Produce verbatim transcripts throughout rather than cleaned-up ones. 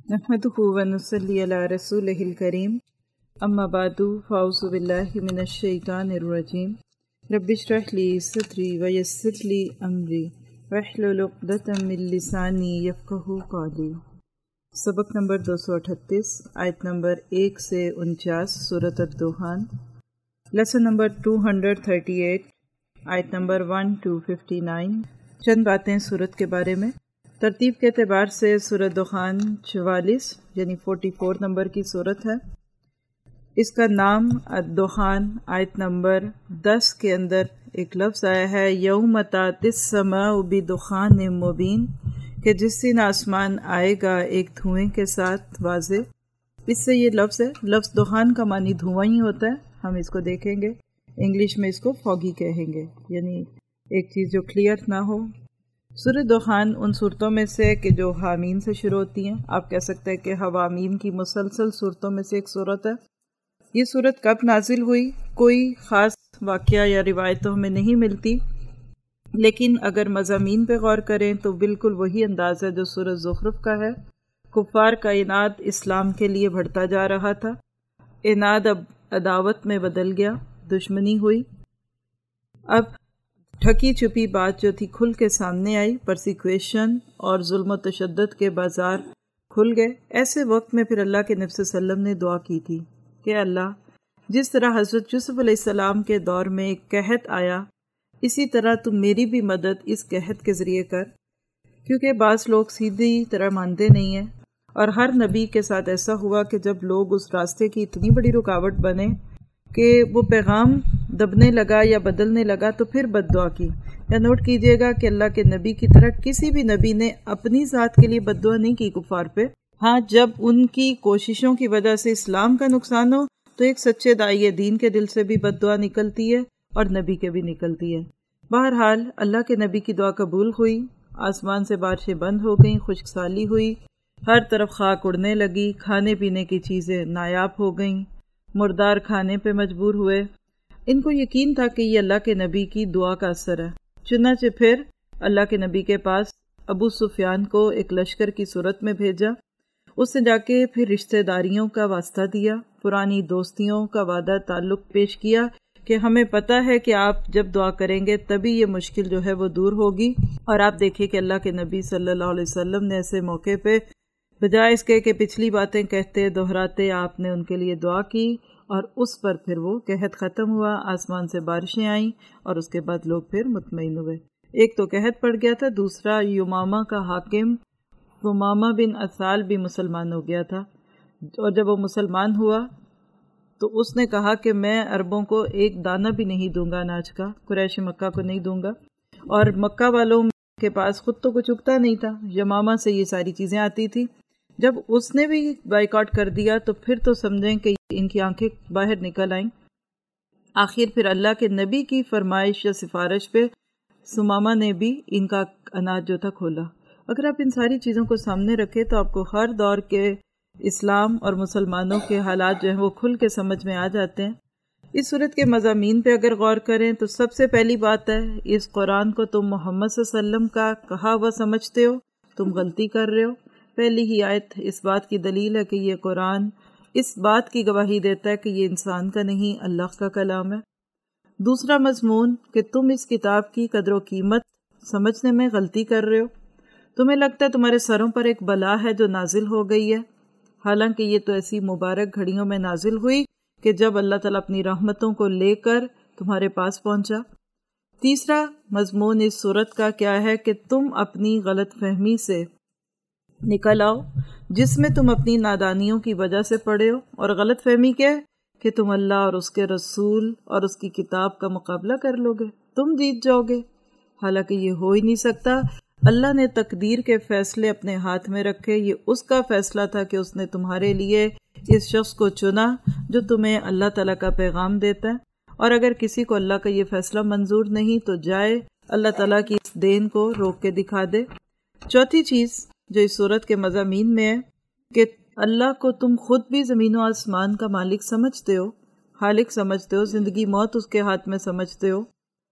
نحمدہ و نصلی علی رسولہ الکریم اما بعد فاعوذ باللہ من الشیطان الرجیم رب اشرح لی صدری ویسر لی امری واحلل عقدۃ من لسانی یفقہوا قولی۔ سبق نمبر دو سو اٹھتیس، آیت نمبر ایک سے انچاس، سورۃ الدخان۔ لیسن نمبر دو سو اڑتیس، آیت نمبر ایک ٹو ففٹی نائن۔ چند باتیں سورت کے بارے میں۔ ترتیب کے اعتبار سے سورۃ دخان چوالیس یعنی چوالیس نمبر کی سورت ہے۔ اس کا نام الدخان آیت نمبر دس کے اندر ایک لفظ آیا ہے، یوم تأتی السماء بدخان مبین، کہ جس دن آسمان آئے گا ایک دھوئیں کے ساتھ واضح۔ اس سے یہ لفظ ہے، لفظ دخان کا معنی دھواں ہی ہوتا ہے، ہم اس کو دیکھیں گے، انگلش میں اس کو فوگی کہیں گے، یعنی ایک چیز جو کلیئر نہ ہو۔ سورۃ دخان ان صورتوں میں سے کہ جو حامیم سے شروع ہوتی ہیں، آپ کہہ سکتے ہیں کہ حوامیم کی مسلسل صورتوں میں سے ایک صورت ہے۔ یہ صورت کب نازل ہوئی کوئی خاص واقعہ یا روایت تو ہمیں نہیں ملتی، لیکن اگر مضامین پہ غور کریں تو بالکل وہی انداز ہے جو سورۃ زخرف کا ہے۔ کفار کا عناد اسلام کے لیے بڑھتا جا رہا تھا، عناد اب عداوت میں بدل گیا، دشمنی ہوئی۔ اب ٹھکی چھپی بات جو تھی کھل کے سامنے آئی، پرسیکویشن اور ظلم و تشدد کے بازار کھل گئے۔ ایسے وقت میں پھر اللہ کے نبی صلی اللہ علیہ وسلم نے دعا کی تھی کہ اللہ، جس طرح حضرت یوسف علیہ السلام کے دور میں ایک قحط آیا، اسی طرح تم میری بھی مدد اس قحط کے ذریعے کر، کیونکہ بعض لوگ سیدھی طرح مانتے نہیں ہیں، اور ہر نبی کے ساتھ ایسا ہوا کہ جب لوگ اس راستے کی اتنی بڑی رکاوٹ بنے کہ وہ پیغام دبنے لگا یا بدلنے لگا تو پھر بد دعا کی۔ یا نوٹ کیجئے گا کہ اللہ کے نبی کی طرح کسی بھی نبی نے اپنی ذات کے لیے بد دعا نہیں کی کفار پہ۔ ہاں، جب ان کی کوششوں کی وجہ سے اسلام کا نقصان ہو تو ایک سچے داعی دین کے دل سے بھی بد دعا نکلتی ہے اور نبی کے بھی نکلتی ہے۔ بہرحال اللہ کے نبی کی دعا قبول ہوئی، آسمان سے بارشیں بند ہو گئیں، خشک سالی ہوئی، ہر طرف خاک اڑنے لگی، کھانے پینے کی چیزیں نایاب ہو گئیں، مردار کھانے پہ مجبور ہوئے۔ ان کو یقین تھا کہ یہ اللہ کے نبی کی دعا کا اثر ہے، چنانچہ پھر اللہ کے نبی کے پاس ابو سفیان کو ایک لشکر کی صورت میں بھیجا۔ اس نے جا کے پھر رشتہ داریوں کا واسطہ دیا، پرانی دوستیوں کا وعدہ تعلق پیش کیا کہ ہمیں پتہ ہے کہ آپ جب دعا کریں گے تبھی یہ مشکل جو ہے وہ دور ہوگی۔ اور آپ دیکھیں کہ اللہ کے نبی صلی اللہ علیہ وسلم نے ایسے موقع پہ بجائے اس کے کہ پچھلی باتیں کہتے دہراتے، آپ نے ان کے لیے دعا کی، اور اس پر پھر وہ قحط ختم ہوا، آسمان سے بارشیں آئیں، اور اس کے بعد لوگ پھر مطمئن ہوئے۔ ایک تو قحط پڑ گیا تھا، دوسرا یمامہ کا حاکم ثمامہ بن اسال بھی مسلمان ہو گیا تھا، اور جب وہ مسلمان ہوا تو اس نے کہا کہ میں عربوں کو ایک دانہ بھی نہیں دوں گا اناج کا، قریش مکہ کو نہیں دوں گا، اور مکہ والوں کے پاس خود تو کچھ اگتا نہیں تھا، یمامہ سے یہ ساری چیزیں آتی تھی۔ جب اس نے بھی بائیکاٹ کر دیا تو پھر تو سمجھیں کہ ان کی آنکھیں باہر نکل آئیں۔ آخر پھر اللہ کے نبی کی فرمائش یا سفارش پہ ثمامہ نے بھی ان کا اناج جو تھا کھولا۔ اگر آپ ان ساری چیزوں کو سامنے رکھیں تو آپ کو ہر دور کے اسلام اور مسلمانوں کے حالات جو ہیں وہ کھل کے سمجھ میں آ جاتے ہیں۔ اس صورت کے مضامین پہ اگر غور کریں تو سب سے پہلی بات ہے، اس قرآن کو تم محمد صلی اللہ علیہ وسلم کا کہا ہوا سمجھتے ہو، تم غلطی کر رہے ہو۔ پہلی ہی آیت اس بات کی دلیل ہے کہ یہ قرآن اس بات کی گواہی دیتا ہے کہ یہ انسان کا نہیں، اللہ کا کلام ہے۔ دوسرا مضمون کہ تم اس کتاب کی قدر و قیمت سمجھنے میں غلطی کر رہے ہو، تمہیں لگتا ہے تمہارے سروں پر ایک بلا ہے جو نازل ہو گئی ہے، حالانکہ یہ تو ایسی مبارک گھڑیوں میں نازل ہوئی کہ جب اللہ تعالیٰ اپنی رحمتوں کو لے کر تمہارے پاس پہنچا۔ تیسرا مضمون اس صورت کا کیا ہے کہ تم اپنی غلط فہمی سے نکل آؤ، جس میں تم اپنی نادانیوں کی وجہ سے پڑے ہو، اور غلط فہمی کیا ہے کہ تم اللہ اور اس کے رسول اور اس کی کتاب کا مقابلہ کر لو گے، تم جیت جاؤ گے، حالانکہ یہ ہو ہی نہیں سکتا۔ اللہ نے تقدیر کے فیصلے اپنے ہاتھ میں رکھے، یہ اس کا فیصلہ تھا کہ اس نے تمہارے لیے اس شخص کو چنا جو تمہیں اللہ تعالیٰ کا پیغام دیتا ہے، اور اگر کسی کو اللہ کا یہ فیصلہ منظور نہیں تو جائے اللہ تعالیٰ کی اس دین کو روک کے دکھا دے۔ چوتھی چیز جو اس صورت کے مضامین میں ہے کہ اللہ کو تم خود بھی زمین و آسمان کا مالک سمجھتے ہو، خالق سمجھتے ہو، زندگی موت اس کے ہاتھ میں سمجھتے ہو،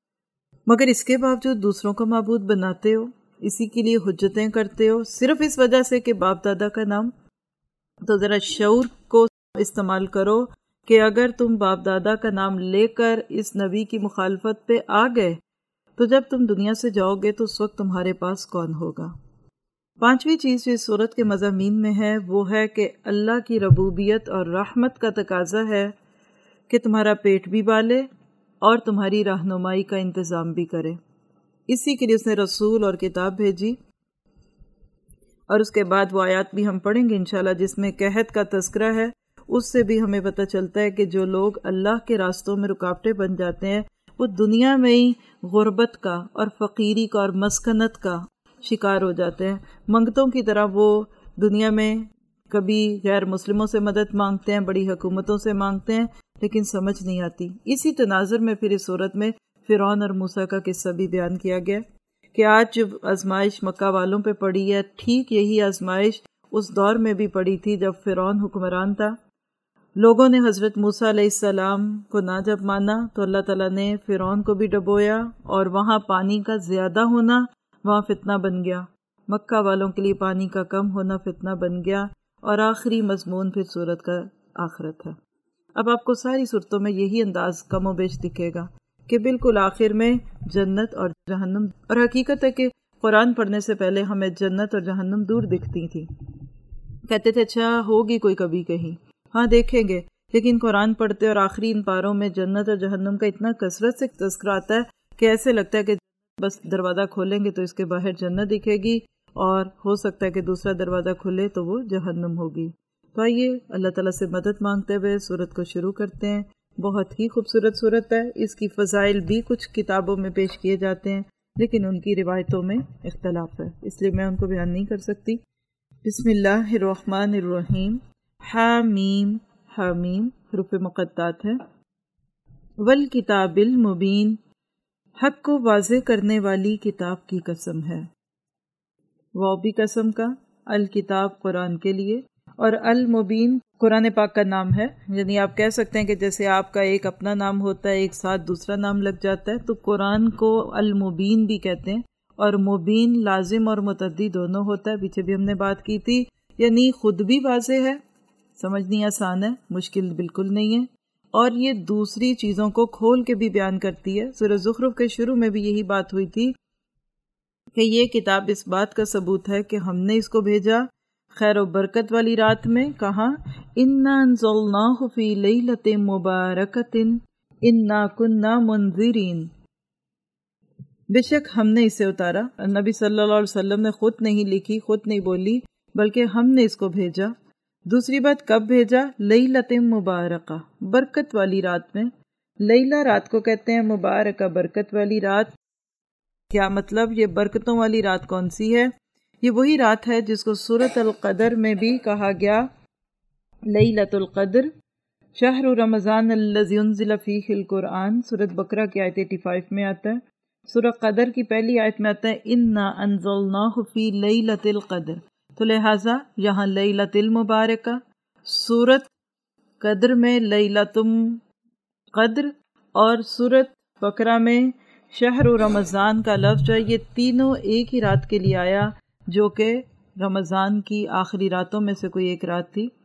مگر اس کے باوجود دوسروں کو معبود بناتے ہو، اسی کے لیے حجتیں کرتے ہو، صرف اس وجہ سے کہ باپ دادا کا نام تو ذرا شعور کو استعمال کرو کہ اگر تم باپ دادا کا نام لے کر اس نبی کی مخالفت پہ آ گئے تو جب تم دنیا سے جاؤ گے تو اس وقت تمہارے پاس کون ہوگا؟ پانچویں چیز جو اس صورت کے مضامین میں ہے وہ ہے کہ اللہ کی ربوبیت اور رحمت کا تقاضا ہے کہ تمہارا پیٹ بھی پالے اور تمہاری رہنمائی کا انتظام بھی کرے۔ اسی کے لیے اس نے رسول اور کتاب بھیجی، اور اس کے بعد وہ آیات بھی ہم پڑھیں گے انشاءاللہ جس میں قحط کا تذکرہ ہے۔ اس سے بھی ہمیں پتہ چلتا ہے کہ جو لوگ اللہ کے راستوں میں رکاوٹیں بن جاتے ہیں وہ دنیا میں ہی غربت کا اور فقیری کا اور مسکنت کا شکار ہو جاتے ہیں۔ منگتوں کی طرح وہ دنیا میں کبھی غیر مسلموں سے مدد مانگتے ہیں، بڑی حکومتوں سے مانگتے ہیں، لیکن سمجھ نہیں آتی۔ اسی تناظر میں پھر اس صورت میں فرعون اور موسیٰ کا قصہ بھی بیان کیا گیا کہ آج جو آزمائش مکہ والوں پہ پڑی ہے، ٹھیک یہی آزمائش اس دور میں بھی پڑی تھی جب فرعون حکمران تھا۔ لوگوں نے حضرت موسیٰ علیہ السلام کو نہ جب مانا تو اللہ تعالیٰ نے فرعون کو بھی ڈبویا، اور وہاں پانی کا زیادہ ہونا وہاں فتنہ بن گیا، مکہ والوں کے لیے پانی کا کم ہونا فتنہ بن گیا، اور آخری مضمون پھر صورت کا آخرت ہے۔ اب آپ کو ساری صورتوں میں یہی انداز کم و بیش دکھے گا کہ بالکل آخر میں جنت اور جہنم، اور حقیقت ہے کہ قرآن پڑھنے سے پہلے ہمیں جنت اور جہنم دور دکھتی تھی، کہتے تھے اچھا ہوگی کوئی کبھی کہیں، ہاں دیکھیں گے، لیکن قرآن پڑھتے اور آخری ان پاروں میں جنت اور جہنم کا اتنا کثرت سے تذکرہ آتا ہے کہ ایسے لگتا ہے کہ بس دروازہ کھولیں گے تو اس کے باہر جنت دکھے گی، اور ہو سکتا ہے کہ دوسرا دروازہ کھلے تو وہ جہنم ہوگی۔ تو آئیے اللہ تعالیٰ سے مدد مانگتے ہوئے صورت کو شروع کرتے ہیں۔ بہت ہی خوبصورت صورت ہے، اس کی فضائل بھی کچھ کتابوں میں پیش کیے جاتے ہیں لیکن ان کی روایتوں میں اختلاف ہے، اس لیے میں ان کو بیان نہیں کر سکتی۔ بسم اللہ الرحمن الرحیم۔ حامیم، حامیم حروف مقطعات ہے۔ والکتاب المبین، حق کو واضح کرنے والی کتاب کی قسم ہے۔ وہ بھی قسم کا، الکتاب قرآن کے لیے، اور المبین قرآن پاک کا نام ہے، یعنی آپ کہہ سکتے ہیں کہ جیسے آپ کا ایک اپنا نام ہوتا ہے ایک ساتھ دوسرا نام لگ جاتا ہے، تو قرآن کو المبین بھی کہتے ہیں، اور مبین لازم اور متعدی دونوں ہوتا ہے، پیچھے بھی ہم نے بات کی تھی، یعنی خود بھی واضح ہے، سمجھنی آسان ہے، مشکل بالکل نہیں ہے، اور یہ دوسری چیزوں کو کھول کے بھی بیان کرتی ہے۔ سورہ زخرف کے شروع میں بھی یہی بات ہوئی تھی کہ یہ کتاب اس بات کا ثبوت ہے کہ ہم نے اس کو بھیجا خیر و برکت والی رات میں، کہاں اِنَّا أَنزَلْنَاهُ فِي لَيْلَةٍ مُبَارَكَةٍ إِنَّا كُنَّا مُنذِرِينَ، بے شک ہم نے اسے اتارا۔ نبی صلی اللہ علیہ وسلم نے خود نہیں لکھی، خود نہیں بولی، بلکہ ہم نے اس کو بھیجا۔ دوسری بات کب بھیجا؟ لیلۃ مبارکہ، برکت والی رات میں۔ لیلہ رات کو کہتے ہیں، مبارکہ برکت والی رات۔ کیا مطلب؟ یہ برکتوں والی رات کون سی ہے؟ یہ وہی رات ہے جس کو سورۃ القدر میں بھی کہا گیا لیلۃ القدر، شہر رمضان الذی انزل فیہ القرآن، سورۃ بقرہ کی آیت پچاسی میں آتا ہے۔ سورہ قدر کی پہلی آیت میں آتا ہے انا انزلناہ فی لیلۃ القدر، تو لہٰذا یہاں لیلۃ المبارکہ، سورۃ قدر میں لیلۃ قدر، اور سورۃ بقرہ میں شہر رمضان کا لفظ ہے، یہ تینوں ایک ہی رات کے لیے آیا جو کہ رمضان کی آخری راتوں میں سے کوئی ایک رات تھی۔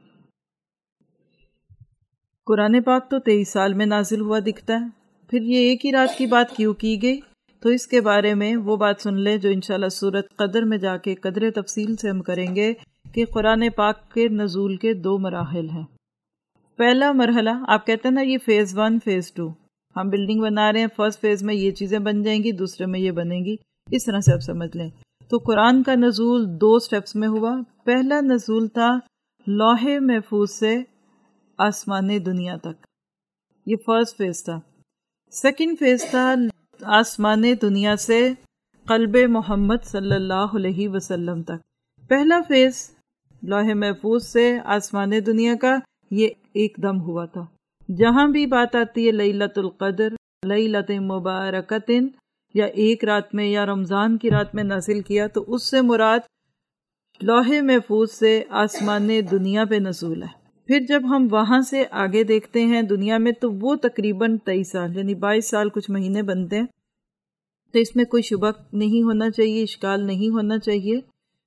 قرآن پاک تو تیئیس سال میں نازل ہوا دکھتا ہے، پھر یہ ایک ہی رات کی بات کیوں کی گئی؟ تو اس کے بارے میں وہ بات سن لیں جو انشاءاللہ سورۃ قدر میں جا کے قدر تفصیل سے ہم کریں گے کہ قرآن پاک کے نزول کے دو مراحل ہیں۔ پہلا مرحلہ، آپ کہتے ہیں نا یہ فیز ون فیز ٹو، ہم بلڈنگ بنا رہے ہیں، فرسٹ فیز میں یہ چیزیں بن جائیں گی، دوسرے میں یہ بنیں گی، اس طرح سے آپ سمجھ لیں۔ تو قرآن کا نزول دو سٹیپس میں ہوا۔ پہلا نزول تھا لوح محفوظ سے آسمان دنیا تک، یہ فرسٹ فیز تھا۔ سیکنڈ فیز تھا آسمان دنیا سے قلب محمد صلی اللہ علیہ وسلم تک۔ پہلا فیز لوح محفوظ سے آسمان دنیا کا یہ ایک دم ہوا تھا۔ جہاں بھی بات آتی ہے لیلۃ القدر، لیلۃ مبارکۃ، یا ایک رات میں یا رمضان کی رات میں نازل کیا، تو اس سے مراد لوح محفوظ سے آسمان دنیا پہ نزول ہے۔ پھر جب ہم وہاں سے آگے دیکھتے ہیں دنیا میں، تو وہ تقریباً تیئیس سال یعنی بائیس سال کچھ مہینے بنتے ہیں۔ تو اس میں کوئی شبہ نہیں ہونا چاہیے، اشکال نہیں ہونا چاہیے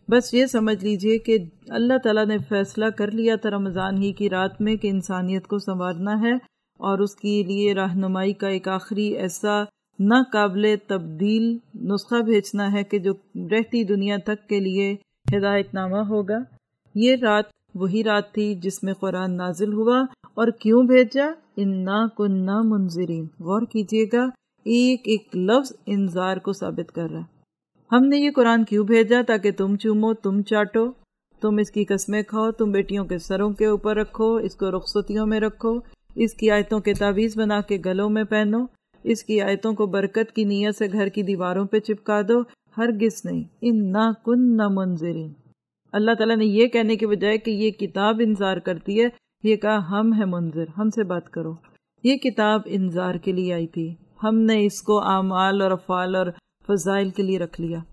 بس یہ سمجھ لیجئے کہ اللہ تعالیٰ نے فیصلہ کر لیا تھا رمضان ہی کی رات میں کہ انسانیت کو سنوارنا ہے، اور اس کے لیے رہنمائی کا ایک آخری ایسا ناقابل تبدیل نسخہ بھیجنا ہے کہ جو رہتی دنیا تک کے لیے ہدایت نامہ ہوگا۔ یہ رات وہی رات تھی جس میں قرآن نازل ہوا، اور کیوں بھیجا؟ انا کننا منذرین۔ غور کیجئے گا، ایک ایک لفظ انذار کو ثابت کر رہا ہے۔ ہم نے یہ قرآن کیوں بھیجا؟ تاکہ تم چومو، تم چاٹو، تم اس کی قسمیں کھاؤ، تم بیٹیوں کے سروں کے اوپر رکھو، اس کو رخصتیوں میں رکھو، اس کی آیتوں کے تعویذ بنا کے گلوں میں پہنو، اس کی آیتوں کو برکت کی نیت سے گھر کی دیواروں پہ چپکا دو۔ ہرگز نہیں، انا کننا منذرین۔ اللہ تعالیٰ نے یہ کہنے کے بجائے کہ یہ کتاب انذار کرتی ہے، یہ کہا ہم ہیں منذر، ہم سے بات کرو۔ یہ کتاب انذار کے لیے آئی تھی، ہم نے اس کو اعمال اور افعال اور فضائل کے لیے رکھ لیا۔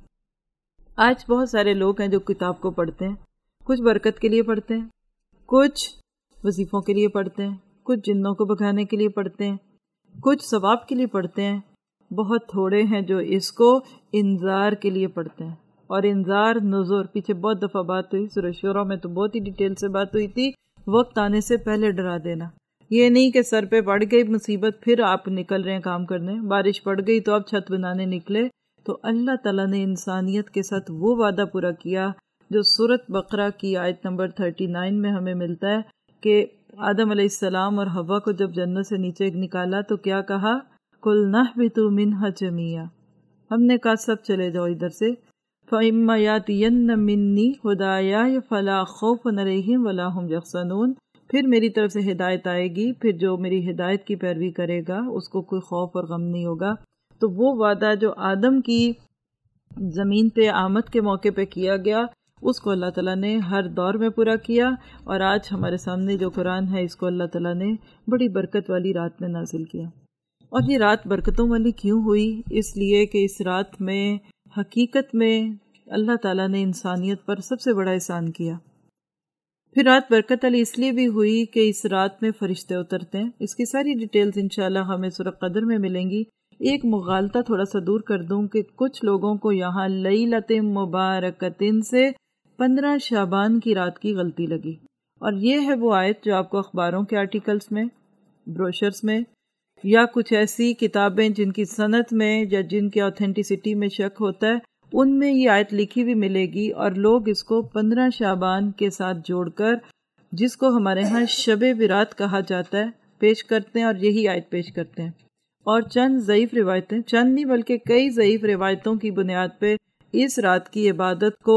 آج بہت سارے لوگ ہیں جو کتاب کو پڑھتے ہیں، کچھ برکت کے لیے پڑھتے ہیں، کچھ وظیفوں کے لیے پڑھتے ہیں، کچھ جنوں کو بھگانے کے لیے پڑھتے ہیں، کچھ ثواب کے لیے پڑھتے ہیں، بہت تھوڑے ہیں جو اس کو انذار کے لیے پڑھتے ہیں۔ اور انذار نذر پیچھے بہت دفعہ بات ہوئی، سورہ شورى میں تو بہت ہی ڈیٹیل سے بات ہوئی تھی، وقت آنے سے پہلے ڈرا دینا۔ یہ نہیں کہ سر پہ پڑ گئی مصیبت پھر آپ نکل رہے ہیں کام کرنے، بارش پڑ گئی تو آپ چھت بنانے نکلے۔ تو اللہ تعالیٰ نے انسانیت کے ساتھ وہ وعدہ پورا کیا جو سورۃ بقرہ کی آیت نمبر انتیس میں ہمیں ملتا ہے کہ آدم علیہ السلام اور حوا کو جب جنت سے نیچے نکالا تو کیا کہا؟ قُلْنَا اهْبِطُوا مِنْهَا جَمِيعًا، ہم نے کہا سب چلے جاؤ ادھر سے۔ فَإِمَّا يَأْتِيَنَّ مِنِّي هُدًى فَلَا خَوْفٌ عَلَيْهِمْ وَلَا هُمْ يَحْزَنُونَ، پھر میری طرف سے ہدایت آئے گی، پھر جو میری ہدایت کی پیروی کرے گا اس کو کوئی خوف اور غم نہیں ہوگا۔ تو وہ وعدہ جو آدم کی زمین پہ آمد کے موقع پہ کیا گیا، اس کو اللہ تعالیٰ نے ہر دور میں پورا کیا، اور آج ہمارے سامنے جو قرآن ہے اس کو اللہ تعالیٰ نے بڑی برکت والی رات میں نازل کیا۔ اور یہ رات برکتوں والی کیوں ہوئی؟ اس لیے کہ اس رات میں حقیقت میں اللہ تعالیٰ نے انسانیت پر سب سے بڑا احسان کیا۔ پھر رات برکت والی اس لیے بھی ہوئی کہ اس رات میں فرشتے اترتے ہیں۔ اس کی ساری ڈیٹیلز انشاءاللہ ہمیں سورہ قدر میں ملیں گی۔ ایک مغالطہ تھوڑا سا دور کر دوں کہ کچھ لوگوں کو یہاں لیلۃ مبارکۃ سے پندرہ شعبان کی رات کی غلطی لگی، اور یہ ہے وہ آیت جو آپ کو اخباروں کے آرٹیکلز میں، بروشرز میں، یا کچھ ایسی کتابیں جن کی سند میں یا جن کی آتھینٹیسٹی میں شک ہوتا ہے، ان میں یہ آیت لکھی بھی ملے گی، اور لوگ اس کو پندرہ شعبان کے ساتھ جوڑ کر، جس کو ہمارے ہاں شب برات کہا جاتا ہے، پیش کرتے ہیں، اور یہی آیت پیش کرتے ہیں۔ اور چند ضعیف روایتیں، چند نہیں بلکہ کئی ضعیف روایتوں کی بنیاد پہ اس رات کی عبادت کو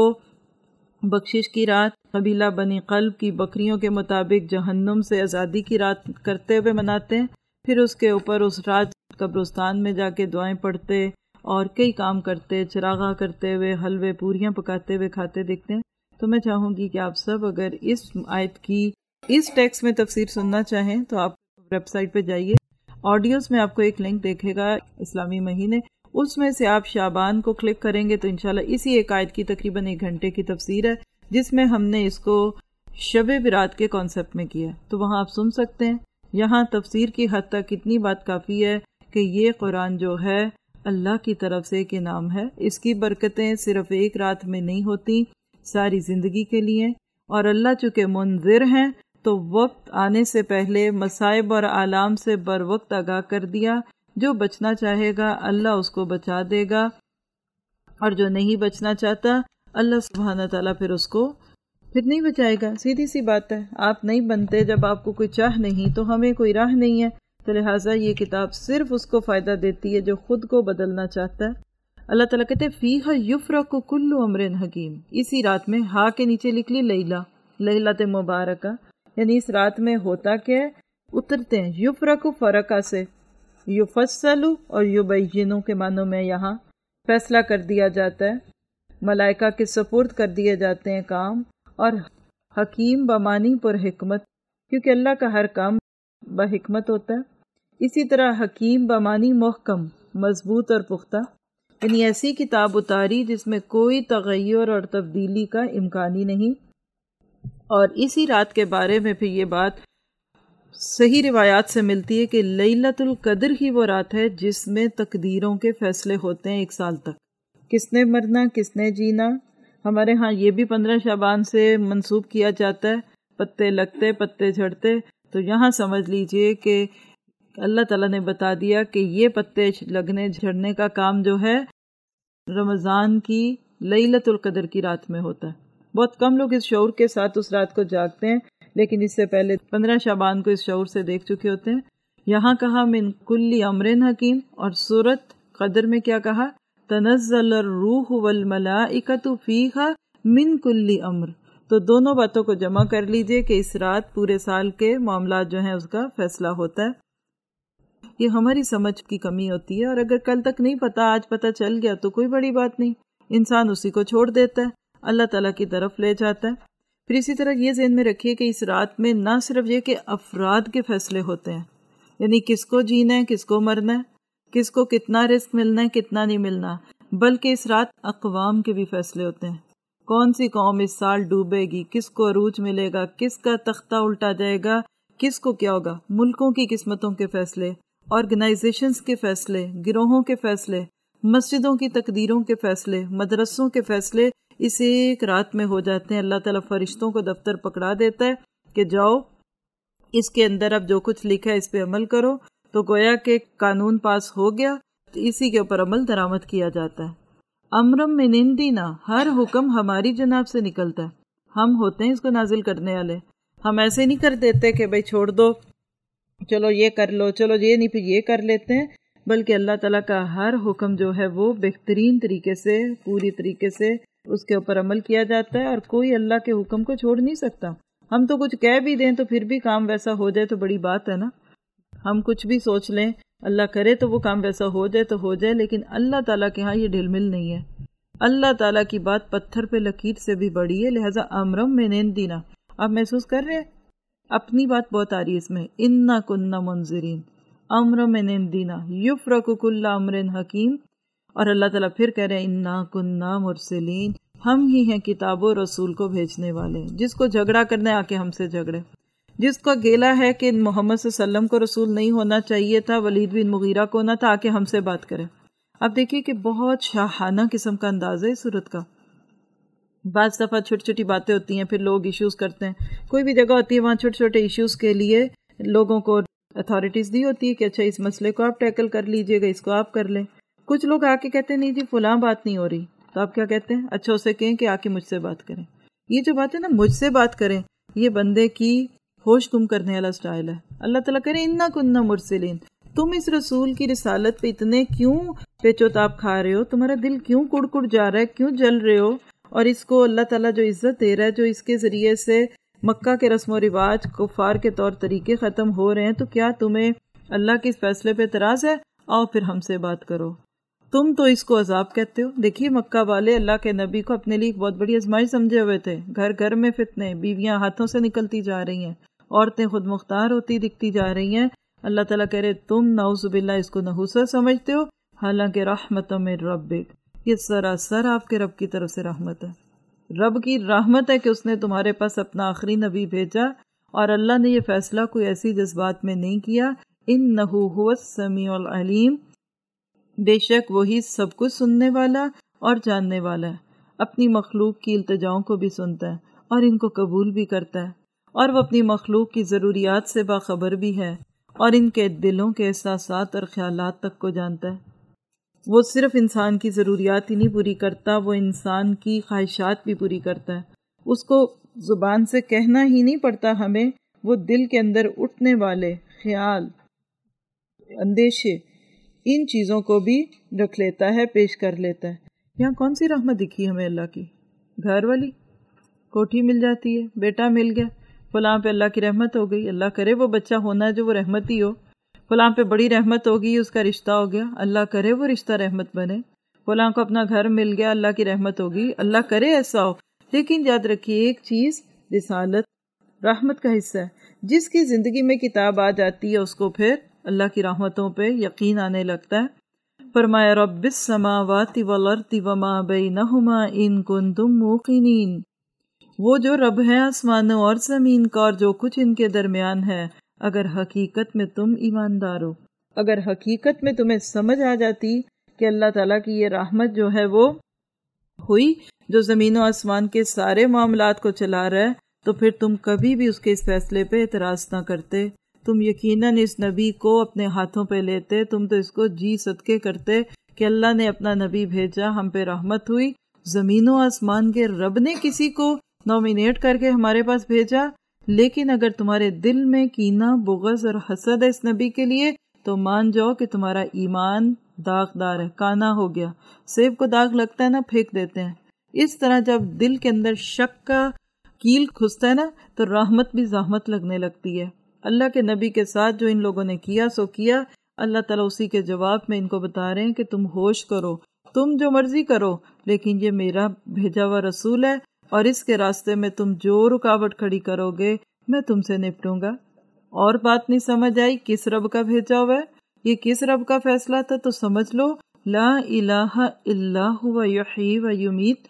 بخشش کی رات، قبیلہ بنی قلب کی بکریوں کے مطابق جہنم سے آزادی کی رات کرتے ہوئے مناتے ہیں۔ پھر اس کے اوپر اس رات قبرستان میں جا کے دعائیں پڑھتے اور کئی کام کرتے، چراغاں کرتے ہوئے، حلوے پوریاں پکاتے ہوئے کھاتے دیکھتے ہیں۔ تو میں چاہوں گی کہ آپ سب اگر اس آیت کی اس ٹیکسٹ میں تفسیر سننا چاہیں تو آپ ویب سائٹ پہ جائیے، آڈیوز میں آپ کو ایک لنک دیکھے گا اسلامی مہینے، اس میں سے آپ شعبان کو کلک کریں گے تو انشاءاللہ اسی ایک آیت کی تقریباً ایک گھنٹے کی تفسیر ہے، جس میں ہم نے اس کو شب برات کے کانسیپٹ میں کیا، تو وہاں آپ سن سکتے ہیں۔ یہاں تفسیر کی حد تک اتنی بات کافی ہے کہ یہ قرآن جو ہے اللہ کی طرف سے ایک انعام ہے، اس کی برکتیں صرف ایک رات میں نہیں ہوتی، ساری زندگی کے لیے، اور اللہ چونکہ منذر ہیں تو وقت آنے سے پہلے مصائب اور آلام سے بر وقت آگاہ کر دیا۔ جو بچنا چاہے گا اللہ اس کو بچا دے گا، اور جو نہیں بچنا چاہتا اللہ سبحانہ تعالیٰ پھر اس کو پھر نہیں بچائے گا۔ سیدھی سی بات ہے، آپ نہیں بنتے جب آپ کو کوئی چاہ نہیں تو ہمیں کوئی راہ نہیں ہے، تو لہٰذا یہ کتاب صرف اس کو فائدہ دیتی ہے جو خود کو بدلنا چاہتا ہے۔ اللہ تعالیٰ کہتے ہیں فیہا یفرق کل امر حکیم، اسی رات میں ہا کے نیچے لکھ لی لیلہ، لیلۃ مبارکہ، یعنی اس رات میں ہوتا کیا ہے، اترتے ہیں، یفرق فرقہ سے، یفصل اور یبینو کے معنوں میں یہاں فیصلہ کر دیا جاتا ہے، ملائکہ کے سپرد کر دیے جاتے ہیں کام، اور حکیم بمانی پر حکمت، کیونکہ اللہ کا ہر کام بحکمت ہوتا ہے۔ اسی طرح حکیم بمانی محکم، مضبوط اور پختہ، یعنی ایسی کتاب اتاری جس میں کوئی تغیر اور تبدیلی کا امکان ہی نہیں۔ اور اسی رات کے بارے میں پھر یہ بات صحیح روایات سے ملتی ہے کہ لیلۃ القدر ہی وہ رات ہے جس میں تقدیروں کے فیصلے ہوتے ہیں ایک سال تک، کس نے مرنا، کس نے جینا، ہمارے ہاں یہ بھی پندرہ شعبان سے منسوب کیا جاتا ہے، پتے لگتے پتے جھڑتے، تو یہاں سمجھ لیجئے کہ اللہ تعالیٰ نے بتا دیا کہ یہ پتے لگنے جھڑنے کا کام جو ہے رمضان کی لیلۃ القدر کی رات میں ہوتا ہے۔ بہت کم لوگ اس شعور کے ساتھ اس رات کو جاگتے ہیں، لیکن اس سے پہلے پندرہ شعبان کو اس شعور سے دیکھ چکے ہوتے ہیں۔ یہاں کہا من کل امر حکیم، اور سورۃ قدر میں کیا کہا؟ تنزل الروح والملائکۃ فیہا من کل امر۔ تو دونوں باتوں کو جمع کر لیجئے کہ اس رات پورے سال کے معاملات جو ہیں اس کا فیصلہ ہوتا ہے۔ یہ ہماری سمجھ کی کمی ہوتی ہے، اور اگر کل تک نہیں پتا آج پتہ چل گیا تو کوئی بڑی بات نہیں، انسان اسی کو چھوڑ دیتا ہے، اللہ تعالیٰ کی طرف لے جاتا ہے۔ پھر اسی طرح یہ ذہن میں رکھیے کہ اس رات میں نہ صرف یہ کہ افراد کے فیصلے ہوتے ہیں، یعنی کس کو جینا ہے کس کو مرنا ہے، کس کو کتنا رزق ملنا ہے کتنا نہیں ملنا، بلکہ اس رات اقوام کے بھی فیصلے ہوتے ہیں۔ کون سی قوم اس سال ڈوبے گی، کس کو عروج ملے گا، کس کا تختہ الٹا جائے گا، کس کو کیا ہوگا، ملکوں کی قسمتوں کے فیصلے، آرگنائزیشنز کے فیصلے، گروہوں کے فیصلے، مسجدوں کی تقدیروں کے فیصلے، مدرسوں کے فیصلے اس ایک رات میں ہو جاتے ہیں۔ اللہ تعالیٰ فرشتوں کو دفتر پکڑا دیتا ہے کہ جاؤ اس کے اندر اب جو کچھ لکھا ہے اس پہ عمل کرو، تو گویا کہ قانون پاس ہو گیا، تو اسی کے اوپر عمل درآمد کیا جاتا ہے۔ امرم من عندنا، ہر حکم ہماری جناب سے نکلتا ہے، ہم ہوتے ہیں اس کو نازل کرنے والے۔ ہم ایسے نہیں کر دیتے کہ بھائی چھوڑ دو، چلو یہ کر لو، چلو یہ نہیں پھر یہ کر لیتے ہیں، بلکہ اللہ تعالیٰ کا ہر حکم جو ہے وہ بہترین طریقے سے پوری طریقے سے اس کے اوپر عمل کیا جاتا ہے، اور کوئی اللہ کے حکم کو چھوڑ نہیں سکتا۔ ہم تو کچھ کہہ بھی دیں تو پھر بھی کام ویسا ہو جائے تو بڑی بات ہے نا، ہم کچھ بھی سوچ لیں اللہ کرے تو وہ کام ویسا ہو جائے تو ہو جائے، لیکن اللہ تعالیٰ کے ہاں یہ ڈھل مل نہیں ہے۔ اللہ تعالیٰ کی بات پتھر پہ لکیر سے بھی بڑی ہے، لہٰذا امرم من عندنا۔ آپ محسوس کر رہے ہیں اپنی بات بہت آ رہی ہے اس میں، انا کننا منذرین، امر من عندنا یفرق کل امر حکیم، اور اللہ تعالیٰ پھر کہہ رہے ہیں انا کننا مرسلین، ہم ہی ہیں کتاب و رسول کو بھیجنے والے۔ جس کو جھگڑا کرنا ہے آ کے ہم سے جھگڑے، جس کا گیلا ہے کہ محمد صلی اللہ علیہ وسلم کو رسول نہیں ہونا چاہیے تھا، ولید بن مغیرہ کو ہونا تھا، آ کے ہم سے بات کرے۔ اب دیکھیے کہ بہت شاہانہ قسم کا انداز ہے اس صورت کا۔ بعض دفعہ چھوٹی چھوٹی باتیں ہوتی ہیں، پھر لوگ ایشوز کرتے ہیں، کوئی بھی جگہ ہوتی ہے وہاں چھوٹے چھوٹے ایشوز کے لیے لوگوں کو اتھارٹیز دی ہوتی ہے کہ اچھا اس مسئلے کو آپ ٹیکل کر لیجئے گا، اس کو آپ کر لیں۔ کچھ لوگ آ کے کہتے ہیں نہیں جی فلاں بات نہیں ہو رہی، تو آپ کیا کہتے ہیں؟ اچھا اسے کہیں کہ آ کے مجھ سے بات کریں۔ یہ جو بات ہے نا مجھ سے بات کریں، یہ بندے کی ہوش گم کرنے والا سٹائل ہے۔ اللہ تعالیٰ کرے انا کننا مرسلین، تم اس رسول کی رسالت پہ اتنے کیوں پیچو تاب کھا رہے ہو، تمہارا دل کیوں کڑ کڑ جا رہا ہے، کیوں جل رہے ہو؟ اور اس کو اللہ تعالیٰ جو عزت دے رہا ہے، جو اس کے ذریعے سے مکہ کے رسم و رواج کفار کے طور طریقے ختم ہو رہے ہیں، تو کیا تمہیں اللہ کے اس فیصلے پہ اعتراض ہے؟ آؤ پھر ہم سے بات کرو۔ تم تو اس کو عذاب کہتے ہو۔ دیکھیے مکہ والے اللہ کے نبی کو اپنے لیے ایک بہت بڑی آزمائش سمجھے ہوئے تھے، گھر گھر میں فتنے، بیویاں ہاتھوں سے نکلتی جا رہی ہیں، عورتیں خود مختار ہوتی دکھتی جا رہی ہیں۔ اللہ تعالیٰ کہہ رہے تم نعوذ باللہ اس کو نحوست سمجھتے ہو، حالانکہ رحمت من ربک، یہ سراسر آپ کے رب کی طرف سے رحمت ہے۔ رب کی رحمت ہے کہ اس نے تمہارے پاس اپنا آخری نبی بھیجا، اور اللہ نے یہ فیصلہ کوئی ایسی جذبات میں نہیں کیا۔ انہ هو السمیع العلیم، بے شک وہی سب کچھ سننے والا اور جاننے والا ہے، اپنی مخلوق کی التجاؤں کو بھی سنتا ہے اور ان کو قبول بھی کرتا ہے، اور وہ اپنی مخلوق کی ضروریات سے باخبر بھی ہے، اور ان کے دلوں کے احساسات اور خیالات تک کو جانتا ہے۔ وہ صرف انسان کی ضروریات ہی نہیں پوری کرتا، وہ انسان کی خواہشات بھی پوری کرتا ہے۔ اس کو زبان سے کہنا ہی نہیں پڑتا ہمیں، وہ دل کے اندر اٹھنے والے خیال، اندیشے، ان چیزوں کو بھی رکھ لیتا ہے، پیش کر لیتا ہے۔ یہاں کون سی رحمت دکھی ہمیں اللہ کی؟ گھر والی، کوٹھی مل جاتی ہے، بیٹا مل گیا، فلاں پہ اللہ کی رحمت ہو گئی، اللہ کرے وہ بچہ ہونا ہے جو وہ رحمت ہی ہو۔ فلاں پہ بڑی رحمت ہوگی، اس کا رشتہ ہو گیا، اللہ کرے وہ رشتہ رحمت بنے۔ فلاں کو اپنا گھر مل گیا، اللہ کی رحمت ہوگی، اللہ کرے ایسا ہو۔ لیکن یاد رکھیے ایک چیز، رسالت رحمت کا حصہ ہے۔ جس کی زندگی میں کتاب آ جاتی ہے اس کو پھر اللہ کی رحمتوں پہ یقین آنے لگتا ہے۔ فرمایا رب السماوات والارض وما بینہما ان کنتم موقنین، وہ جو رب ہے آسمانوں اور زمین کا اور جو کچھ ان کے درمیان ہے، اگر حقیقت میں تم ایماندار ہو، اگر حقیقت میں تمہیں سمجھ آ جاتی کہ اللہ تعالیٰ کی یہ رحمت جو ہے وہ ہوئی، جو زمین و آسمان کے سارے معاملات کو چلا رہا ہے، تو پھر تم کبھی بھی اس کے اس فیصلے پہ اعتراض نہ کرتے۔ تم یقیناً اس نبی کو اپنے ہاتھوں پہ لیتے، تم تو اس کو جی صدقے کرتے کہ اللہ نے اپنا نبی بھیجا، ہم پہ رحمت ہوئی۔ زمین و آسمان کے رب نے کسی کو نومینیٹ کر کے ہمارے پاس بھیجا، لیکن اگر تمہارے دل میں کینہ، بغض اور حسد ہے اس نبی کے لیے، تو مان جاؤ کہ تمہارا ایمان داغدار ہے، کانا ہو گیا۔ سیب کو داغ لگتا ہے نا، پھینک دیتے ہیں۔ اس طرح جب دل کے اندر شک کا کیل کھستا ہے نا، تو رحمت بھی زحمت لگنے لگتی ہے۔ اللہ کے نبی کے ساتھ جو ان لوگوں نے کیا سو کیا، اللہ تعالیٰ اسی کے جواب میں ان کو بتا رہے ہیں کہ تم ہوش کرو، تم جو مرضی کرو، لیکن یہ میرا بھیجا ہوا رسول ہے، اور اس کے راستے میں تم جو رکاوٹ کھڑی کرو گے میں تم سے نپٹوں گا۔ اور بات نہیں سمجھ آئی کس رب کا بھیجا ہوا ہے، یہ کس رب کا فیصلہ تھا، تو سمجھ لو لا الہ الا هو یحیی و یمیت،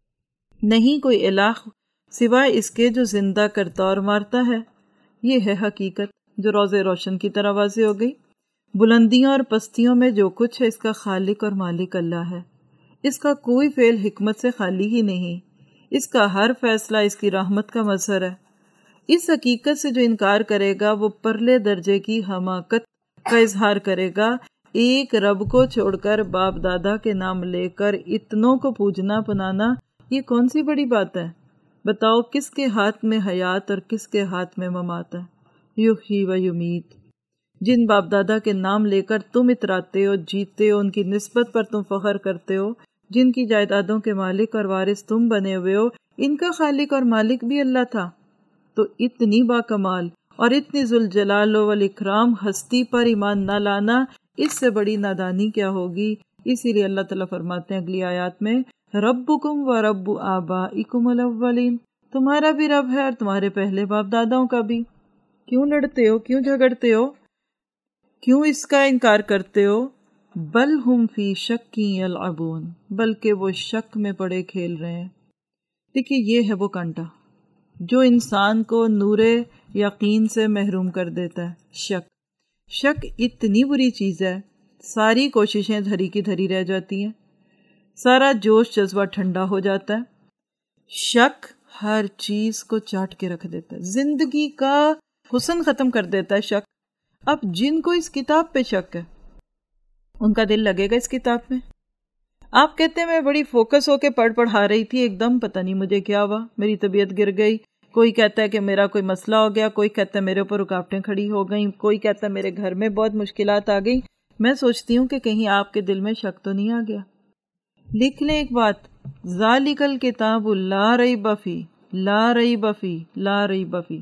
نہیں کوئی الہ سوائے اس کے جو زندہ کرتا اور مارتا ہے۔ یہ ہے حقیقت جو روز روشن کی طرح واضح ہو گئی۔ بلندیوں اور پستیوں میں جو کچھ ہے اس کا خالق اور مالک اللہ ہے، اس کا کوئی فعل حکمت سے خالی ہی نہیں، اس کا ہر فیصلہ اس کی رحمت کا مظہر ہے۔ اس حقیقت سے جو انکار کرے گا وہ پرلے درجے کی حماقت کا اظہار کرے گا۔ ایک رب کو چھوڑ کر باپ دادا کے نام لے کر اتنوں کو پوجنا پنانا، یہ کون سی بڑی بات ہے؟ بتاؤ کس کے ہاتھ میں حیات اور کس کے ہاتھ میں ممات ہے؟ یحیی و یمیت۔ جن باپ دادا کے نام لے کر تم اتراتے ہو، جیتے ہو، ان کی نسبت پر تم فخر کرتے ہو، جن کی جائیدادوں کے مالک اور وارث تم بنے ہوئے ہو، ان کا خالق اور مالک بھی اللہ تھا۔ تو اتنی باکمال اور اتنی ذوالجلال والاکرام ہستی پر ایمان نہ لانا، اس سے بڑی نادانی کیا ہوگی؟ اسی لیے اللہ تعالیٰ فرماتے ہیں اگلی آیات میں، ربکم و رب آبائکم الاولین، تمہارا بھی رب ہے اور تمہارے پہلے باپ داداؤں کا بھی۔ کیوں لڑتے ہو؟ کیوں جھگڑتے ہو؟ کیوں اس کا انکار کرتے ہو؟ بل ہم فی شک یلعبون، بلکہ وہ شک میں پڑے کھیل رہے ہیں۔ دیکھیے یہ ہے وہ کانٹا جو انسان کو نور یقین سے محروم کر دیتا ہے۔ شک شک اتنی بری چیز ہے، ساری کوششیں دھری کی دھری رہ جاتی ہیں، سارا جوش جذبہ ٹھنڈا ہو جاتا ہے۔ شک ہر چیز کو چاٹ کے رکھ دیتا ہے، زندگی کا حسن ختم کر دیتا ہے شک۔ اب جن کو اس کتاب پہ شک ہے ان کا دل لگے گا اس کتاب میں؟ آپ کہتے ہیں میں بڑی فوکس ہو کے پڑھ پڑھا رہی تھی، ایک دم پتہ نہیں مجھے کیا ہوا، میری طبیعت گر گئی، کوئی کہتا ہے کہ میرا کوئی مسئلہ ہو گیا، کوئی کہتا ہے میرے اوپر رکاوٹیں کھڑی ہو گئیں، کوئی کہتا ہے میرے گھر میں بہت مشکلات آ گئیں۔ میں سوچتی ہوں کہ کہیں آپ کے دل میں شک تو نہیں آ گیا۔ لکھ لیں ایک بات، ذالک الکتاب لا ریب فیہ، لا ریب فیہ، لا ریب فیہ۔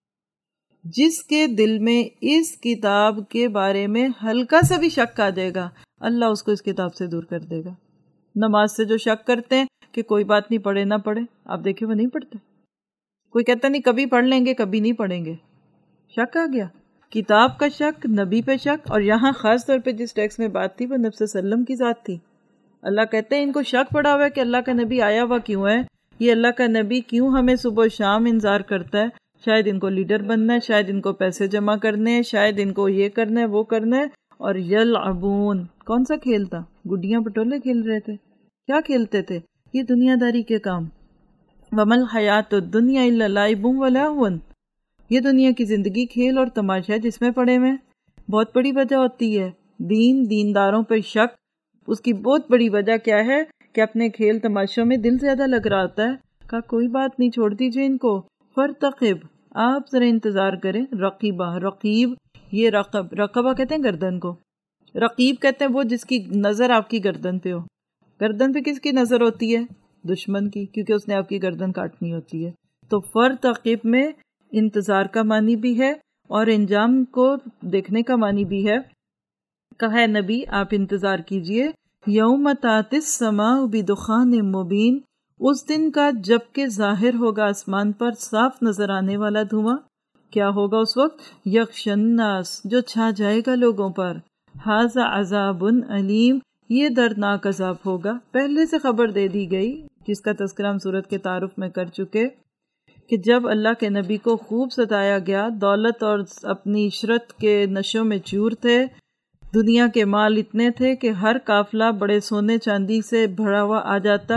جس کے دل میں اس کتاب کے بارے میں ہلکا سا بھی شک آ جائے گا، اللہ اس کو اس کتاب سے دور کر دے گا۔ نماز سے جو شک کرتے ہیں کہ کوئی بات نہیں، پڑھے نہ پڑھے، آپ دیکھیں وہ نہیں پڑھتے۔ کوئی کہتا نہیں کبھی پڑھ لیں گے کبھی نہیں پڑھیں گے، شک آ گیا۔ کتاب کا شک، نبی پہ شک، اور یہاں خاص طور پہ جس ٹیکسٹ میں بات تھی وہ نبی صلی اللہ علیہ وسلم کی ذات تھی۔ اللہ کہتے ہیں ان کو شک پڑا ہوا ہے کہ اللہ کا نبی آیا ہوا کیوں ہے، یہ اللہ کا نبی کیوں ہمیں صبح و شام انذار کرتا ہے؟ شاید ان کو لیڈر بننا ہے، شاید ان کو پیسے جمع کرنے ہیں، شاید ان کو یہ کرنا ہے وہ کرنا ہے۔ اور یلعبون، کون سا کھیل تھا؟ گڈیاں پٹولے کھیل رہے تھے، کیا کھیلتے تھے؟ یہ دنیا داری کے کام۔ وَمَا الْحَيَاةُ الدُّنْيَا إِلَّا لَعِبٌ وَلَهْوٌ، یہ دنیا کی زندگی کھیل اور تماشا ہے جس میں پڑے ہوئے۔ بہت بڑی وجہ ہوتی ہے دین دینداروں پر شک، اس کی بہت بڑی وجہ کیا ہے کہ اپنے کھیل تماشوں میں دل زیادہ لگ رہا ہوتا ہے۔ کہا کوئی بات نہیں، چھوڑ دیجئے ان کو، فرتقب، آپ ذرا انتظار کریں۔ رقیبہ، رقیب، یہ رقب، رقبہ کہتے ہیں گردن کو، رقیب کہتے ہیں وہ جس کی نظر آپ کی گردن پہ ہو۔ گردن پہ کس کی نظر ہوتی ہے؟ دشمن کی، کیونکہ اس نے آپ کی گردن کاٹنی ہوتی ہے۔ تو فرتقب میں انتظار کا معنی بھی ہے اور انجام کو دیکھنے کا معنی بھی ہے۔ کہا ہے نبی آپ انتظار کیجئے، یوم تاتی السماء بدخان مبین، اس دن کا جب کہ ظاہر ہوگا آسمان پر صاف نظر آنے والا دھواں۔ کیا ہوگا اس وقت؟ یغشی الناس، جو چھا جائے گا لوگوں پر۔ ھذا عذاب علیم، یہ دردناک عذاب ہوگا۔ پہلے سے خبر دے دی گئی جس کا تذکرہ ہم سورت کے تعارف میں کر چکے کہ جب اللہ کے نبی کو خوب ستایا گیا، دولت اور اپنی عشرت کے نشوں میں چور تھے، دنیا کے مال اتنے تھے کہ ہر قافلہ بڑے سونے چاندی سے بھرا ہوا آ جاتا،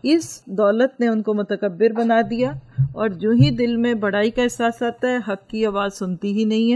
اس دولت نے ان کو متکبر بنا دیا، اور جو ہی دل میں بڑائی کا احساس آتا ہے حق کی آواز سنتی ہی نہیں ہے۔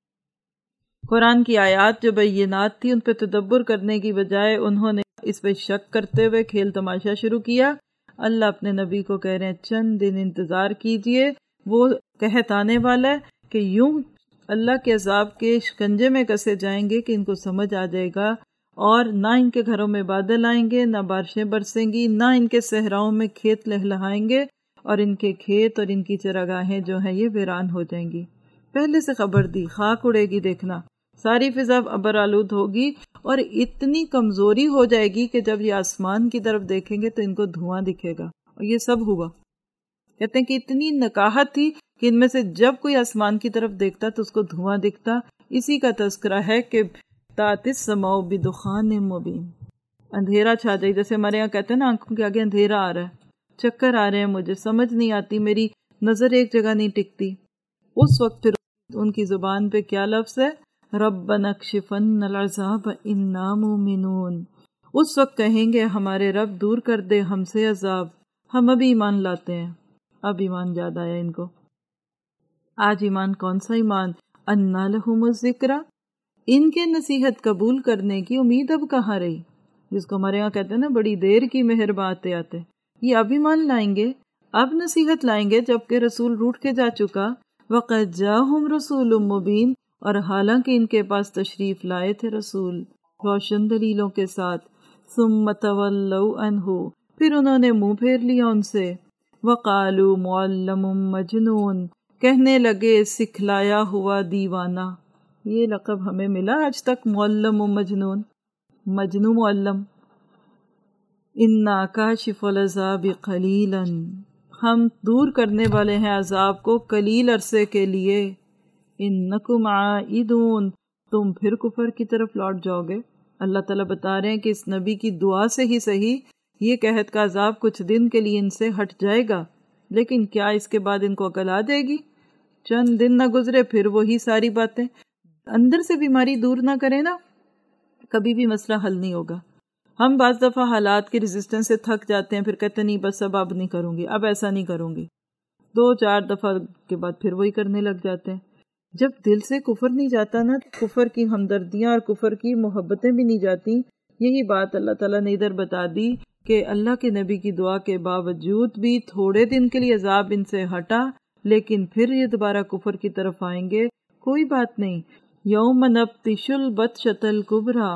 قرآن کی آیات جو بینات تھی ان پہ تدبر کرنے کی بجائے انہوں نے اس پہ شک کرتے ہوئے کھیل تماشا شروع کیا۔ اللہ اپنے نبی کو کہہ رہے ہیں چند دن انتظار کیجئے، وہ قحط آنے والا ہے کہ یوں اللہ کے عذاب کے شکنجے میں کسے جائیں گے کہ ان کو سمجھ آ جائے گا، اور نہ ان کے گھروں میں بادل آئیں گے، نہ بارشیں برسیں گی، نہ ان کے صحراؤں میں کھیت لہلہائیں گے، اور ان کے کھیت اور ان کی چراگاہیں جو ہیں یہ ویران ہو جائیں گی۔ پہلے سے خبر دی، خاک اڑے گی، دیکھنا ساری فضا ابر آلود ہوگی، اور اتنی کمزوری ہو جائے گی کہ جب یہ آسمان کی طرف دیکھیں گے تو ان کو دھواں دکھے گا، اور یہ سب ہوا۔ کہتے ہیں کہ اتنی نکاہت تھی کہ ان میں سے جب کوئی آسمان کی طرف دیکھتا تو اس کو دھواں دکھتا۔ اسی کا تذکرہ ہے کہ تات السماء بدخان مبین، اندھیرا چھا جائے، جیسے ہمارے یہاں کہتے ہیں نا آنکھوں کے آگے اندھیرا آ رہا ہے، چکر آ رہے ہیں، مجھے سمجھ نہیں آتی، میری نظر ایک جگہ نہیں ٹکتی۔ اس وقت پھر ان کی زبان پہ کیا لفظ ہے؟ ربنا اکشفن العذاب انا مومنون۔ اس وقت کہیں گے ہمارے رب دور کر دے ہم سے عذاب، ہم ابھی ایمان لاتے ہیں۔ اب ایمان یاد آیا ان کو۔ آج ایمان کون سا ایمان؟ انا لہم الذکری، ان کے نصیحت قبول کرنے کی امید اب کہاں رہی، جس کو ہمارے یہاں کہتے ہیں نا بڑی دیر کی مہر آتے آتے، یہ اب ایمان لائیں گے، اب نصیحت لائیں گے جبکہ رسول روٹ کے جا چکا۔ وقد جاءہم رسول مبین، اور حالانکہ ان کے پاس تشریف لائے تھے رسول روشن دلیلوں کے ساتھ۔ ثم تولوا عنہ، پھر انہوں نے منہ پھیر لیا ان سے۔ وقالوا معلم مجنون، کہنے لگے سکھلایا ہوا دیوانہ۔ یہ لقب ہمیں ملا آج تک، معلم و مجنون، مجنون معلم۔ انا کاشف العذاب قلیلا، ہم دور کرنے والے ہیں عذاب کو قلیل عرصے کے لیے۔ انکم عائدون، تم پھر کفر کی طرف لوٹ جاؤ گے۔ اللہ تعالیٰ بتا رہے ہیں کہ اس نبی کی دعا سے ہی صحیح یہ قحط کا عذاب کچھ دن کے لیے ان سے ہٹ جائے گا، لیکن کیا اس کے بعد ان کو عقل آ جائے گی؟ چند دن نہ گزرے پھر وہی ساری باتیں۔ اندر سے بیماری دور نہ کرے نا، کبھی بھی مسئلہ حل نہیں ہوگا۔ ہم بعض دفعہ حالات کی ریزسٹنس سے تھک جاتے ہیں، پھر کہتے ہیں نہیں بس اب اب نہیں کروں گی، اب ایسا نہیں کروں گی، دو چار دفعہ کے بعد پھر وہی کرنے لگ جاتے ہیں۔ جب دل سے کفر نہیں جاتا نا، کفر کی ہمدردیاں اور کفر کی محبتیں بھی نہیں جاتی۔ یہی بات اللہ تعالیٰ نے ادھر بتا دی کہ اللہ کے نبی کی دعا کے باوجود بھی تھوڑے دن کے لیے عذاب ان سے ہٹا، لیکن پھر یہ دوبارہ کفر کی طرف آئیں گے۔ کوئی بات نہیں، یوم نبطش البطشۃ الکبریٰ،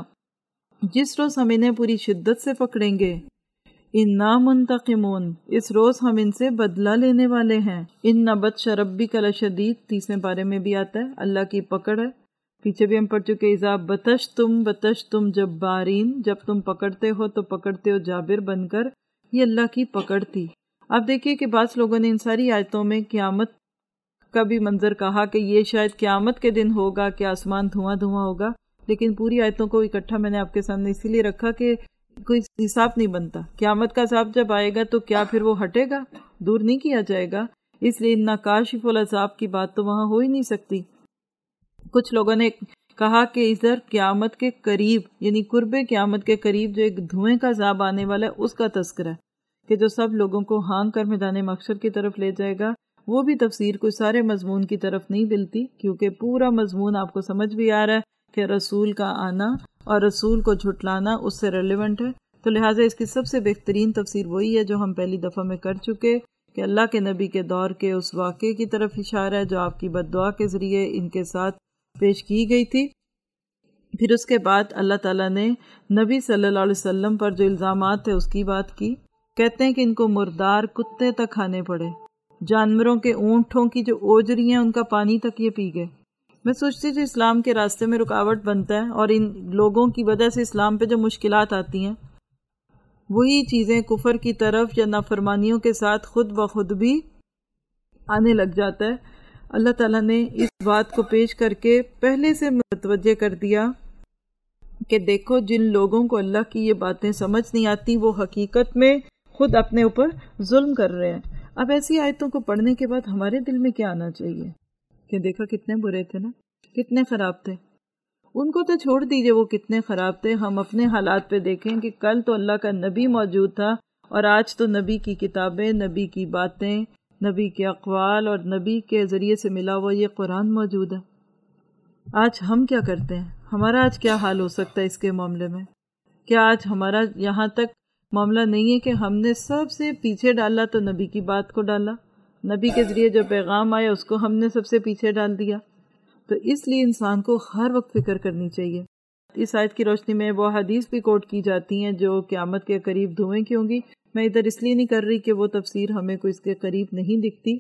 جس روز ہم انہیں پوری شدت سے پکڑیں گے۔ انا منتقمون، اس روز ہم ان سے بدلہ لینے والے ہیں۔ ان بطش ربک لشدید، تیسرے پارے میں بھی آتا ہے، اللہ کی پکڑ ہے۔ پیچھے بھی ہم پڑھ چکے، اذا بطشتم بطشتم جبارین، جب تم پکڑتے ہو تو پکڑتے ہو جابر بن کر۔ یہ اللہ کی پکڑ تھی۔ اب دیکھیے کہ بعض لوگوں نے ان ساری آیتوں میں قیامت کا بھی منظر کہا کہ یہ شاید قیامت کے دن ہوگا کہ آسمان دھواں دھواں ہوگا، لیکن پوری آیتوں کو اکٹھا میں نے آپ کے سامنے اسی لیے رکھا کہ کوئی حساب نہیں بنتا۔ قیامت کا عذاب جب آئے گا تو کیا پھر وہ ہٹے گا؟ دور نہیں کیا جائے گا۔ اس لیے انا کاشف العذاب کی بات تو وہاں ہو ہی نہیں سکتی۔ کچھ لوگوں نے کہا کہ ادھر قیامت کے قریب، یعنی قرب قیامت کے قریب جو ایک دھوئیں کا عذاب آنے والا ہے اس کا تذکرہ ہے کہ جو سب لوگوں کو ہانگ کر میدان محشر کی طرف لے جائے گا۔ وہ بھی تفسیر کوئی سارے مضمون کی طرف نہیں ملتی، کیونکہ پورا مضمون آپ کو سمجھ بھی آ رہا ہے کہ رسول کا آنا اور رسول کو جھٹلانا اس سے ریلیونٹ ہے، تو لہٰذا اس کی سب سے بہترین تفسیر وہی ہے جو ہم پہلی دفعہ میں کر چکے کہ اللہ کے نبی کے دور کے اس واقعے کی طرف اشارہ ہے جو آپ کی بد دعا کے ذریعے ان کے ساتھ پیش کی گئی تھی۔ پھر اس کے بعد اللہ تعالیٰ نے نبی صلی اللہ علیہ وسلم پر جو الزامات تھے اس کی بات کی۔ کہتے ہیں کہ ان کو مردار کتے تک کھانے پڑے، جانوروں کے اونٹوں کی جو اوجری ہیں ان کا پانی تک یہ پی گئے۔ میں سوچتی جو اسلام کے راستے میں رکاوٹ بنتا ہے اور ان لوگوں کی وجہ سے اسلام پہ جو مشکلات آتی ہیں، وہی چیزیں کفر کی طرف یا نافرمانیوں کے ساتھ خود بخود بھی آنے لگ جاتا ہے۔ اللہ تعالیٰ نے اس بات کو پیش کر کے پہلے سے متوجہ کر دیا کہ دیکھو جن لوگوں کو اللہ کی یہ باتیں سمجھ نہیں آتی وہ حقیقت میں خود اپنے اوپر ظلم کر رہے ہیں۔ اب ایسی آیتوں کو پڑھنے کے بعد ہمارے دل میں کیا آنا چاہیے کہ دیکھا کتنے برے تھے نا، کتنے خراب تھے۔ ان کو تو چھوڑ دیجئے وہ کتنے خراب تھے، ہم اپنے حالات پہ دیکھیں کہ کل تو اللہ کا نبی موجود تھا اور آج تو نبی کی کتابیں، نبی کی باتیں، نبی کے اقوال اور نبی کے ذریعے سے ملا ہوا یہ قرآن موجود ہے۔ آج ہم کیا کرتے ہیں؟ ہمارا آج کیا حال ہو سکتا ہے اس کے معاملے میں؟ کیا آج ہمارا یہاں تک معاملہ نہیں ہے کہ ہم نے سب سے پیچھے ڈالا تو نبی کی بات کو ڈالا، نبی کے ذریعے جو پیغام آیا اس کو ہم نے سب سے پیچھے ڈال دیا؟ تو اس لیے انسان کو ہر وقت فکر کرنی چاہیے۔ اس آیت کی روشنی میں وہ حدیث بھی کوٹ کی جاتی ہیں جو قیامت کے قریب دھویں کی ہوں گی۔ میں ادھر اس لیے نہیں کر رہی کہ وہ تفسیر ہمیں کوئی اس کے قریب نہیں دکھتی،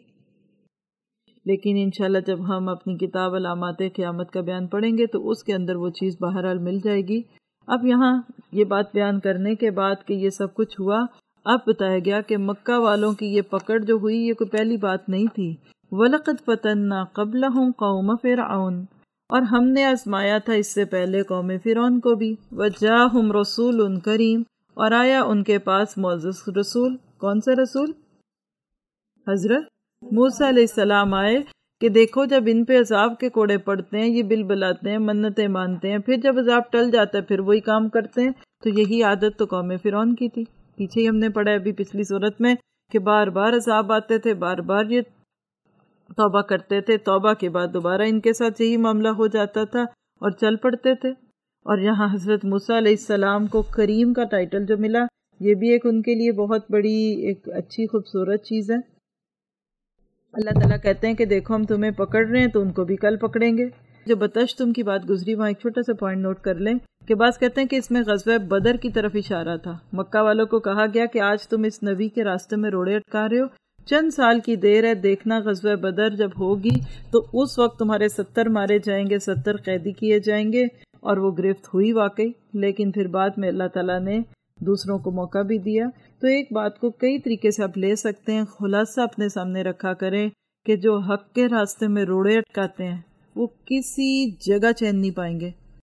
لیکن انشاءاللہ جب ہم اپنی کتاب علامات قیامت کا بیان پڑھیں گے تو اس کے اندر وہ چیز بہرحال مل جائے گی۔ اب یہاں یہ بات بیان کرنے کے بعد کہ یہ سب کچھ ہوا، اب بتایا گیا کہ مکہ والوں کی یہ پکڑ جو ہوئی یہ کوئی پہلی بات نہیں تھی۔ وَلَقَدْ فَتَنَّا قَبْلَهُمْ قَوْمَ فِرْعَوْنَ، اور ہم نے آزمایا تھا اس سے پہلے قوم فرعون کو بھی۔ وَجَاءَهُمْ رَسُولٌ كَرِيمٌ، اور آیا ان کے پاس معزز رسول۔ کون سا رسول؟ حضرت موسیٰ علیہ السلام آئے کہ دیکھو جب ان پہ عذاب کے کوڑے پڑتے ہیں، یہ بل بلاتے ہیں، منتیں مانتے ہیں، پھر جب عذاب ٹل جاتا ہے پھر وہی کام کرتے ہیں۔ تو یہی عادت تو قوم فرعون کی تھی۔ پیچھے ہی ہم نے پڑھا ہے ابھی پچھلی صورت میں کہ بار بار عذاب آتے تھے، بار بار یہ توبہ کرتے تھے، توبہ کے بعد دوبارہ ان کے ساتھ یہی معاملہ ہو جاتا تھا اور چل پڑتے تھے۔ اور یہاں حضرت موسیٰ علیہ السلام کو کریم کا ٹائٹل جو ملا، یہ بھی ایک ان کے لیے بہت بڑی ایک اچھی خوبصورت چیز ہے۔ اللہ تعالیٰ کہتے ہیں کہ دیکھو ہم تمہیں پکڑ رہے ہیں تو ان کو بھی کل پکڑیں گے۔ جو بتش تم کی بات گزری وہاں ایک چھوٹا سا پوائنٹ نوٹ کر لیں کہ بعض کہتے ہیں کہ اس میں غزوہ بدر کی طرف اشارہ تھا۔ مکہ والوں کو کہا گیا کہ آج تم اس نبی کے راستے میں روڑے اٹکا رہے ہو، چند سال کی دیر ہے، دیکھنا غزوہ بدر جب ہوگی تو اس وقت تمہارے ستر مارے جائیں گے، ستر قیدی کیے جائیں گے۔ اور وہ گرفت ہوئی واقعی، لیکن پھر بعد میں اللہ تعالیٰ نے دوسروں کو موقع بھی دیا۔ تو ایک بات کو کئی طریقے سے آپ لے سکتے ہیں، خلاصہ اپنے سامنے رکھا کریں کہ جو حق کے راستے میں روڑے اٹکاتے ہیں وہ کسی جگہ چین نہیں پائیں گے۔